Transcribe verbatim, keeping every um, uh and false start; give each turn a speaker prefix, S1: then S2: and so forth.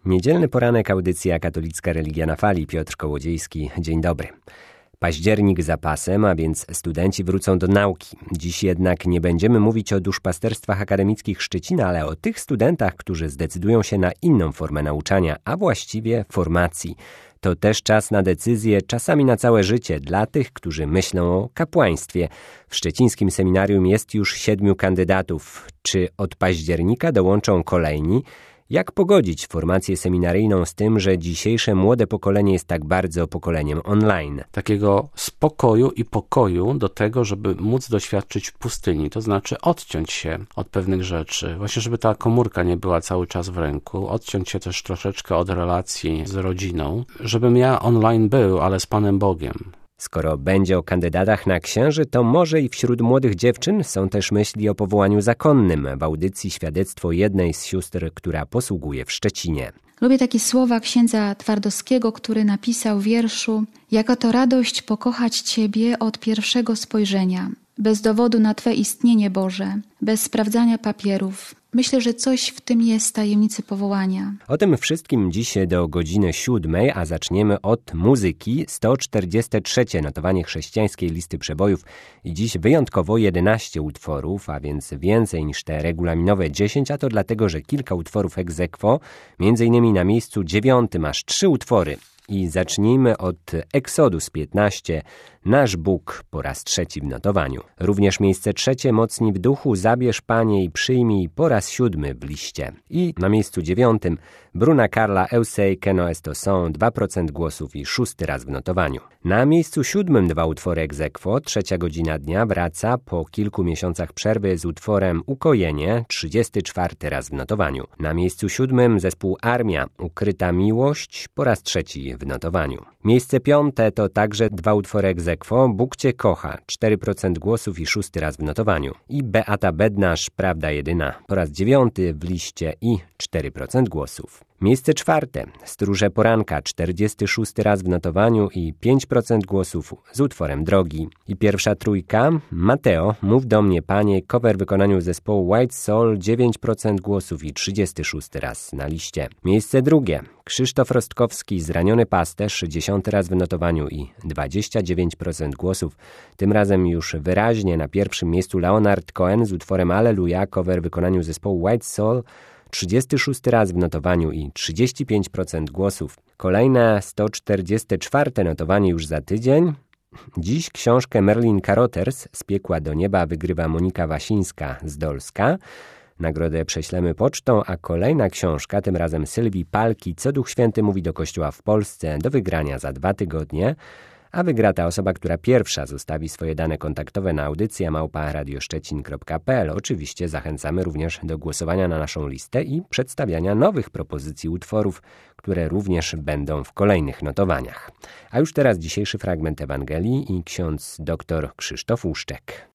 S1: Niedzielny poranek, audycja Katolicka Religia na Fali. Piotr Kołodziejski, dzień dobry. Październik za pasem, a więc studenci wrócą do nauki. Dziś jednak nie będziemy mówić o duszpasterstwach akademickich Szczecina, ale o tych studentach, którzy zdecydują się na inną formę nauczania, a właściwie formacji. To też czas na decyzje, czasami na całe życie, dla tych, którzy myślą o kapłaństwie. W szczecińskim seminarium jest już siedmiu kandydatów. Czy od października dołączą kolejni? Jak pogodzić formację seminaryjną z tym, że dzisiejsze młode pokolenie jest tak bardzo pokoleniem online?
S2: Takiego spokoju i pokoju do tego, żeby móc doświadczyć pustyni, to znaczy odciąć się od pewnych rzeczy, właśnie żeby ta komórka nie była cały czas w ręku, odciąć się też troszeczkę od relacji z rodziną, żebym ja online był, ale z Panem Bogiem.
S1: Skoro będzie o kandydatach na księży, to może i wśród młodych dziewczyn są też myśli o powołaniu zakonnym. W audycji świadectwo jednej z sióstr, która posługuje w Szczecinie.
S3: Lubię takie słowa księdza Twardowskiego, który napisał w wierszu: jaka to radość pokochać Ciebie od pierwszego spojrzenia, bez dowodu na Twe istnienie, Boże, bez sprawdzania papierów. Myślę, że coś w tym jest tajemnicy powołania.
S1: O tym wszystkim dziś do godziny siódmej, a zaczniemy od muzyki. sto czterdzieste trzecie notowanie chrześcijańskiej listy przebojów i dziś wyjątkowo jedenaście utworów, a więc więcej niż te regulaminowe dziesięć, a to dlatego, że kilka utworów ex aequo, między innymi na miejscu dziewiątym aż trzy utwory. I zacznijmy od Exodus piętnaście, Nasz Bóg po raz trzeci w notowaniu. Również miejsce trzecie, Mocni w duchu, Zabierz Panie i przyjmij po raz siódmy w liście. I na miejscu dziewiątym Bruna Carla, Eu sei que no esto son, dwa procent głosów i szósty raz w notowaniu. Na miejscu siódmym dwa utwory ex aequo, Trzecia godzina dnia wraca po kilku miesiącach przerwy z utworem Ukojenie, trzydziesty czwarty raz w notowaniu. Na miejscu siódmym zespół Armia, Ukryta miłość po raz trzeci w notowaniu. Miejsce piąte to także dwa utwory ex aequo, Bóg Cię kocha, cztery procent głosów i szósty raz w notowaniu. I Beata Bednarz, Prawda jedyna, po raz dziewiąty w liście i cztery procent głosów. Miejsce czwarte, Stróże poranka, czterdziesty szósty raz w notowaniu i pięć procent głosów z utworem Drogi. I pierwsza trójka, Mateo, Mów do mnie Panie, cover w wykonaniu zespołu White Soul, dziewięć procent głosów i trzydziesty szósty raz na liście. Miejsce drugie, Krzysztof Rostkowski, Zraniony pasterz, dziesiąty raz w notowaniu i dwadzieścia dziewięć procent głosów. Tym razem już wyraźnie na pierwszym miejscu Leonard Cohen z utworem Alleluja, cover w wykonaniu zespołu White Soul, trzydziesty szósty raz w notowaniu i trzydzieści pięć procent głosów. Kolejne sto czterdzieste czwarte notowanie już za tydzień. Dziś książkę Merlin Carothers z piekła do nieba wygrywa Monika Wasińska z Dolska. Nagrodę prześlemy pocztą, a kolejna książka, tym razem Sylwii Palki, Co Duch Święty mówi do Kościoła w Polsce, do wygrania za dwa tygodnie. A wygra ta osoba, która pierwsza zostawi swoje dane kontaktowe na audycję małpa radioszczecin kropka pe el. Oczywiście zachęcamy również do głosowania na naszą listę i przedstawiania nowych propozycji utworów, które również będą w kolejnych notowaniach. A już teraz dzisiejszy fragment Ewangelii i ksiądz dr Krzysztof Łuszczek.